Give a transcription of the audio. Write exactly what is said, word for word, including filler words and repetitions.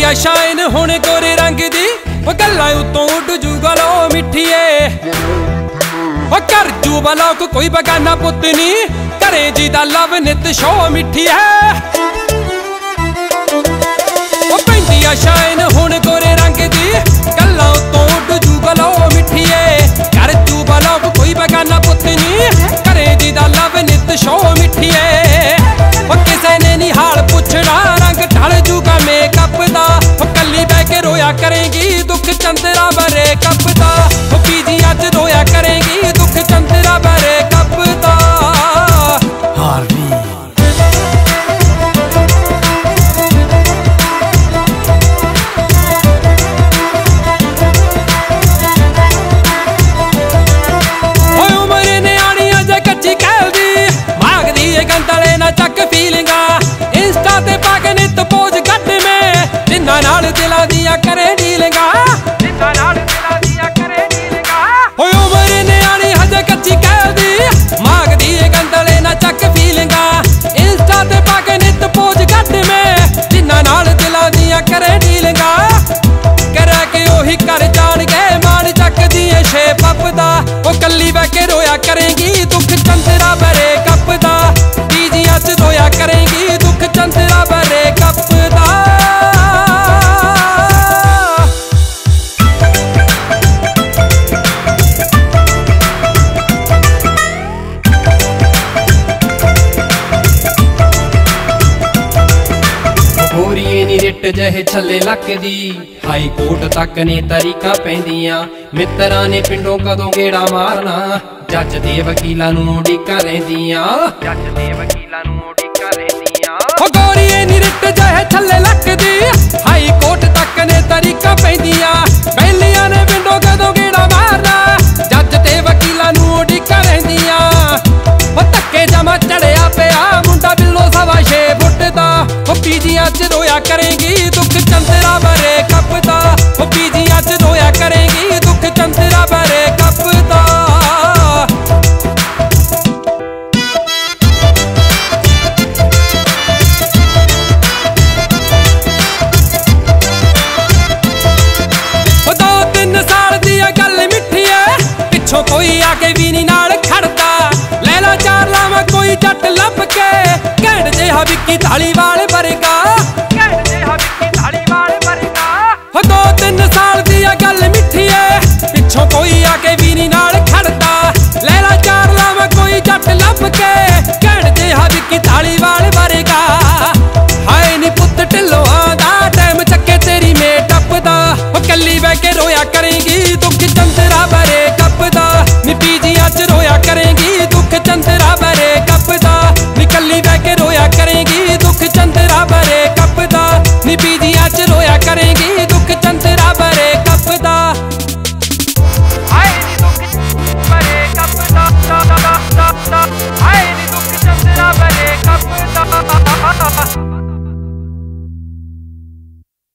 ਆ ਸ਼ਾਇਨ ਹੁਣ ਗੋਰੇ ਰੰਗ ਦੀ ਉਹ ਗੱਲਾਂ ਉਤੋਂ ਉੱਡ ਜੂਗਾ ਲੋ ਮਿੱਠੀਏ ਉਹ ਕਰ ਜੂ ਬਲਾ ਕੋਈ ਬਗਾਨਾ ਪੁੱਤ ਨੀ ਘਰੇ ਜੀ ਦਾ ਲਵ ਨਿਤ ਸ਼ੋ ਮਿੱਠੀਏ ਉਹ ਪੈਂਦੀ ਆ ਸ਼ਾਇਨ ਹੁਣ ਗੋਰੇ ਰੰਗ ਦੀ ਗੱਲਾਂ ਉਤੋਂ ਉੱਡ ਜੂਗਾ ਲੋ ਮਿੱਠੀਏ ਕਰ ਜੂ ਬਲਾ ਕੋਈ ਬਗਾਨਾ ਪੁੱਤ ਨੀ ਘਰੇ ਜੀ ਦਾ ਲਵ ਨਿਤ ਸ਼ੋ ਮਿੱਠੀਏ ਉਹ ਕਿਸੇ ਨੇ ਨੀ ਹਾਲ ਪੁੱਛਣਾ ਰੰਗ ਢਲ ਜੂਗਾ ਮੇਕਅਪ ਦਾ ਉਹ ਕੱਲੀ ਬਹਿ ਕੇ ਰੋਇਆ ਕਰੇਗੀ ਦੁੱਖ ਚੰਦਰਾ ਬਰੇ ਕੱਪ ਦਾ ਉਹ ਪੀਜੀ ਅੱਜ ਰੋਇਆ ਕਰੇਗੀ ਦੁੱਖ ਚੰਦਰਾ ਬਰੇ ਕੱਪ ਦਾ ਹਾਰਵੀ ਓਏ ਉਮਰ ਨਿਆਣੀ ਅਜੇ ਕੱਚੀ ਕਹਿਦੀ ਮਾਗਦੀ ਏ ਗੰਦਲੇ ਨਾ ਚੱਕ ਫੀਲਿੰਗਾ ਇੰਸਟਾ ਤੇ ਪਾ ਕੇ ਨਿੱਤ ਪੋਜ ਕੱਢ ਮੈਂ ਜਿੰਨਾ ਨਾਲ ਦਿਲਾਂ ਦੀਆਂ ਕਰੇ ਡੀਲਿੰਗਾ ਜਿੰਨਾ ਨਾਲ ਦਿਲਾਂ ਦੀਆਂ ਕਰੇ ਡੀਲਿੰਗਾ ਓਏ ਉਮਰ ਨਿਆਣੀ ਹਜੇ ਕੱਚੀ ਕਹਿਦੀ ਮਾਗਦੀ ਏ ਗੰਦਲੇ ਨਾ ਚੱਕ ਫੀਲਿੰਗਾ ਇੰਸਟਾ ਤੇ ਪਾ ਕੇ ਨਿੱਤ ਪੋਜ ਕੱਢ ਮੈਂ ਜਿੰਨਾ ਨਾਲ ਦਿਲਾਂ ਦੀਆਂ ਕਰੇ ਡੀਲਿੰਗਾ ਕਰਾ ਕੇ ਉਹੀ ਕਰ ਜਾਣਗੇ ਮਾਣ ਚੱਕਦੀ ਏ ਸ਼ੇਪ ਅਪ ਦਾ ਉਹ ਕੱਲੀ ਬਹਿ ਕੇ ਰੋਇਆ ਕਰੇਗੀ ਦੁੱਖ ਚੰਦਰਾ ਬਰੇ ਕੱਪ ਦਾ ਪੀਜੀ ਅੱਜ ਰੋਇਆ ਕਰੇਗੀ ਦੁੱਖ ਚੰਦਰਾ ਬਰੇ ਕੱਪ ਦਾ ਗੋਰੀਏ ਨੀ ਰਿੱਟ ਜਿਹੇ ਛੱਲੇ ਲੱਕਦੀ ਹਾਈ ਕੋਰਟ ਤੱਕ ਨੇ ਤਰੀਕਾਂ ਪੈਂਦੀਆਂ ਮਿੱਤਰਾਂ ਨੇ ਪਿੰਡੋਂ ਕਦੋਂ ਗੇੜਾ ਮਾਰਨਾ ਜੱਜ ਦੇ ਵਕੀਲਾਂ ਨੂੰ ਉਡੀਕਾਂ ਰਹਿੰਦੀਆਂ ਜੱਜ ਦੇ ਵਕੀਲਾਂ ਨੂੰ ਉਡੀਕਾਂ ਰਹਿੰਦੀਆਂ ਓ ਗੋਰੀਏ ਨੀ ਰਿੱਟ ਜਿਹੇ ਛੱਲੇ ਲੱਕਦੀ ਹਾਈ ਕੋਰਟ ਤੱਕ ਨੇ ਤਰੀਕਾਂ ਪੈਂਦੀਆਂ ਬੈਲੀਆਂ ਨੇ ਪਿੰਡੋਂ ਕਦੋਂ ਗੇੜਾ ਮਾਰਨਾ ਜੱਜ ਤੇ ਵਕੀਲਾਂ ਨੂੰ ਉਡੀਕਾਂ ਰਹਿੰਦੀਆਂ ਓ ਧੱਕੇ ਜਮਾ ਚੜਿਆ ਪਿਆ ਮੁੰਡਾ ਬਿੱਲੋ ਸਵਾ ਛੇ ਫੁੱਟ ਦਾ ਓ ਪੀਜੀ ਅੱਜ ਰੋਇਆ ਕਰੇਗੀ ਦੁੱਖ ਚੰਦਰਾ ਬਰੇ ਕੱਪ ਦਾ ਓ ਪੀਜੀ ਅੱਜ ਰੋਇਆ ਕਰੇਗੀ ਦੁੱਖ ਚੰਦਰਾ ਬਰੇ ਕੱਪ ਦਾ ਓ ਦੋ ਤਿੰਨ ਸਾਲ ਦੀ ਆ ਗੱਲ ਮਿੱਠੀ ਐ ਪਿੱਛੋਂ ਕੋਈ ਆ ਕੇ ਵੀ ਨੀ ਨਾਲ ਖੜਦਾ ਲੈ ਲਾ ਚਾਰ ਲਾਵਾਂ ਕੋਈ ਜੱਟ ਲੱਭ ਕੇ ਘੈਂਟ ਜਿਹਾ ਵਿੱਕੀ ਧਾਲੀਵਾਲ